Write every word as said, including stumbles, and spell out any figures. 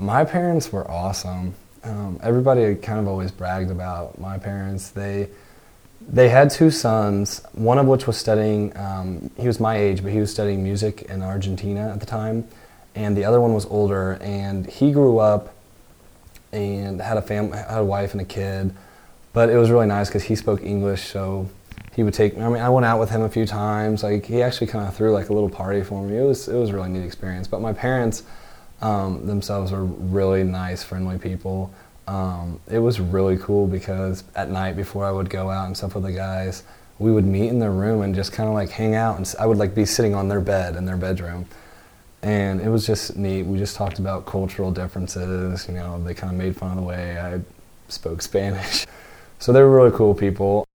My parents were awesome. Um, everybody kind of always bragged about my parents. They they had two sons, one of which was studying, um, he was my age, but he was studying music in Argentina at the time, and the other one was older, and he grew up and had a family, had a wife and a kid, but it was really nice because he spoke English, so he would take, I mean, I went out with him a few times, like, he actually kind of threw like a little party for me. It was, it was a really neat experience, but my parents um, themselves were really nice, friendly people. Um, it was really cool because at night before I would go out and stuff with the guys, we would meet in their room and just kind of like hang out, and I would like be sitting on their bed in their bedroom, and it was just neat. We just talked about cultural differences, you know, they kind of made fun of the way I spoke Spanish. So they were really cool people.